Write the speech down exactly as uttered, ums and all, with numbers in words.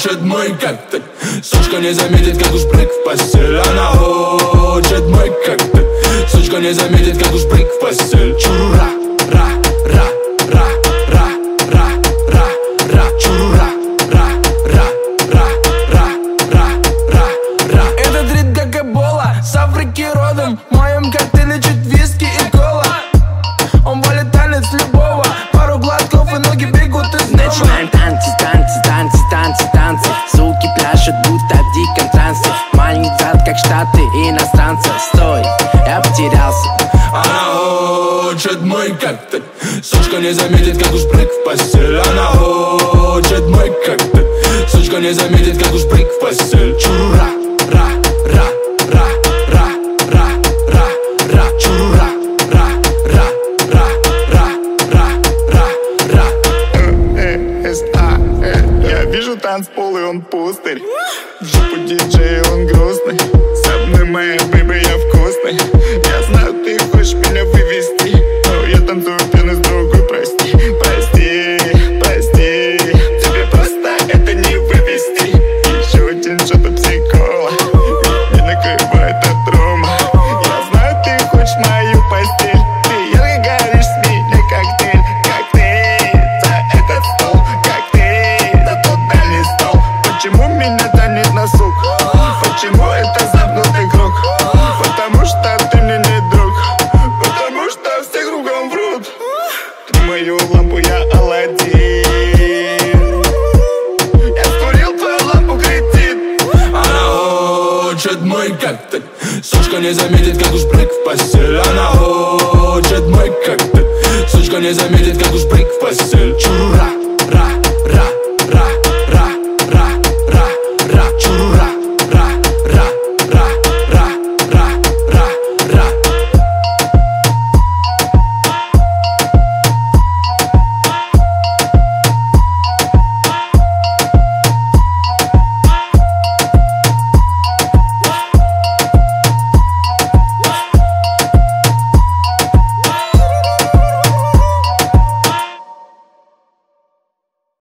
хочет мой коктейль. Сучка не заметит, как уж прыг в постель. Она хочет мой коктейль. Сучка не заметит, как уж прыг в постель. Чурура, ра, ра, ра, ра, ра, ра, ра, чурура, ра, ра, ра, ра, ра, ра, ра. Этот ритм как эбола, с Африки родом. В моем коктейле чуть виски и кола. Он валит танец любого. Пару глотков и ноги бегут из дома. Начинаем танцы, танцы, танцы, танцы, танцы. Суки пляшут, будто в диком трансе. Маленький зад, как Штаты иностранцы. Стой, я потерялся. Она хочет мой коктейль. Сучка не заметит, как уж прыг в постель. Она хочет мой коктейль. Сучка не заметит, как уж прыг в постель. Чурура, ра, ра, ра, ра, ра, ра, ра, чурура, ра, ра, ра, ра, ра, ра, ра. эс а Я вижу танцпол, и он пустырь. Жопу диджея, он грустный. С одной моей бэйбой я вкусный. Я знаю, ты хочешь меня вывести, но я танцую пьяный с другой, прости. Прости, прости. Тебе просто это не вывести. Еще один что-то психола. Не накрывает от рома. Я знаю, ты хочешь мою постель. Ты ярко горишь, с меня коктейль. Коктейль за этот стол. Коктейль за тот дальний стол. Почему меня тянет на сук? Почему это замкнутый круг? Потому что ты мне не друг. Потому что все кругом врут. Ты мою лампу, я Аладдин. Я створил твою лампу, кретин. Она хочет мой коктейль. Сучка не заметит, как уж прыг в постель. Она хочет мой коктейль. Сучка не заметит, как уж прыг в постель. Чурура.